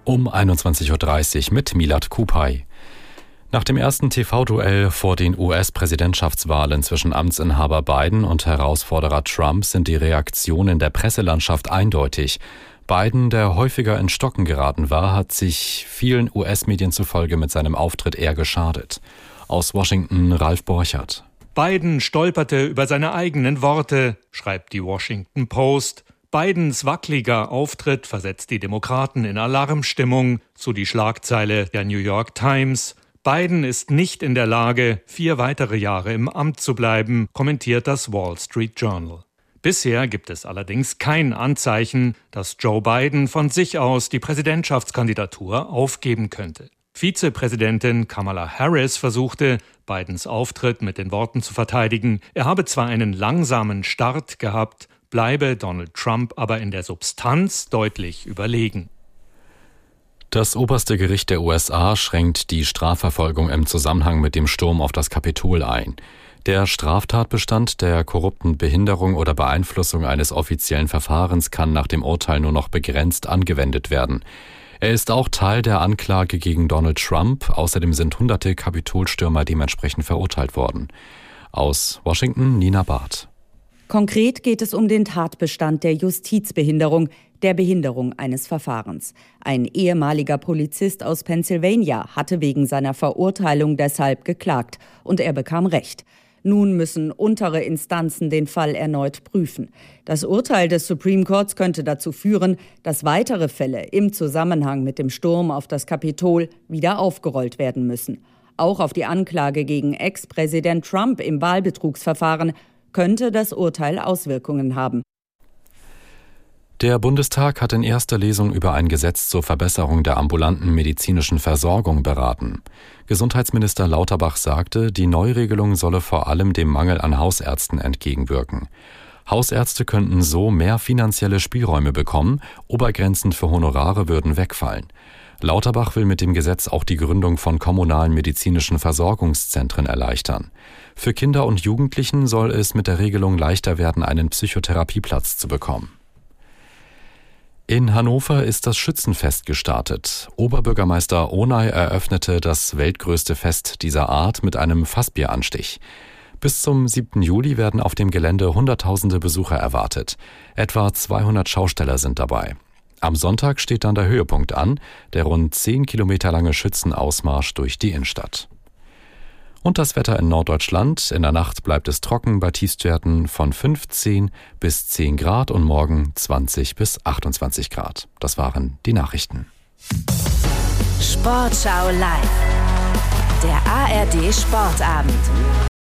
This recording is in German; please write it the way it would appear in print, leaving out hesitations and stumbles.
Um 21.30 Uhr mit Milad Kupay. Nach dem ersten TV-Duell vor den US-Präsidentschaftswahlen zwischen Amtsinhaber Biden und Herausforderer Trump sind die Reaktionen der Presselandschaft eindeutig. Biden, der häufiger in Stocken geraten war, hat sich vielen US-Medien zufolge mit seinem Auftritt eher geschadet. Aus Washington Ralf Borchert. Biden stolperte über seine eigenen Worte, schreibt die Washington Post. Bidens wackeliger Auftritt versetzt die Demokraten in Alarmstimmung, so die Schlagzeile der New York Times. Biden ist nicht in der Lage, 4 weitere Jahre im Amt zu bleiben, kommentiert das Wall Street Journal. Bisher gibt es allerdings kein Anzeichen, dass Joe Biden von sich aus die Präsidentschaftskandidatur aufgeben könnte. Vizepräsidentin Kamala Harris versuchte, Bidens Auftritt mit den Worten zu verteidigen, er habe zwar einen langsamen Start gehabt, bleibe Donald Trump aber in der Substanz deutlich überlegen. Das oberste Gericht der USA schränkt die Strafverfolgung im Zusammenhang mit dem Sturm auf das Kapitol ein. Der Straftatbestand der korrupten Behinderung oder Beeinflussung eines offiziellen Verfahrens kann nach dem Urteil nur noch begrenzt angewendet werden. Er ist auch Teil der Anklage gegen Donald Trump. Außerdem sind hunderte Kapitolstürmer dementsprechend verurteilt worden. Aus Washington Nina Barth. Konkret geht es um den Tatbestand der Justizbehinderung, der Behinderung eines Verfahrens. Ein ehemaliger Polizist aus Pennsylvania hatte wegen seiner Verurteilung deshalb geklagt und er bekam Recht. Nun müssen untere Instanzen den Fall erneut prüfen. Das Urteil des Supreme Courts könnte dazu führen, dass weitere Fälle im Zusammenhang mit dem Sturm auf das Kapitol wieder aufgerollt werden müssen. Auch auf die Anklage gegen Ex-Präsident Trump im Wahlbetrugsverfahren könnte das Urteil Auswirkungen haben. Der Bundestag hat in erster Lesung über ein Gesetz zur Verbesserung der ambulanten medizinischen Versorgung beraten. Gesundheitsminister Lauterbach sagte, die Neuregelung solle vor allem dem Mangel an Hausärzten entgegenwirken. Hausärzte könnten so mehr finanzielle Spielräume bekommen, Obergrenzen für Honorare würden wegfallen. Lauterbach will mit dem Gesetz auch die Gründung von kommunalen medizinischen Versorgungszentren erleichtern. Für Kinder und Jugendlichen soll es mit der Regelung leichter werden, einen Psychotherapieplatz zu bekommen. In Hannover ist das Schützenfest gestartet. Oberbürgermeister Onay eröffnete das weltgrößte Fest dieser Art mit einem Fassbieranstich. Bis zum 7. Juli werden auf dem Gelände Hunderttausende Besucher erwartet. Etwa 200 Schausteller sind dabei. Am Sonntag steht dann der Höhepunkt an, der rund 10 Kilometer lange Schützenausmarsch durch die Innenstadt. Und das Wetter in Norddeutschland. In der Nacht bleibt es trocken bei Tiefstwerten von 15 bis 10 Grad und morgen 20 bis 28 Grad. Das waren die Nachrichten. Sportschau live. Der ARD Sportabend.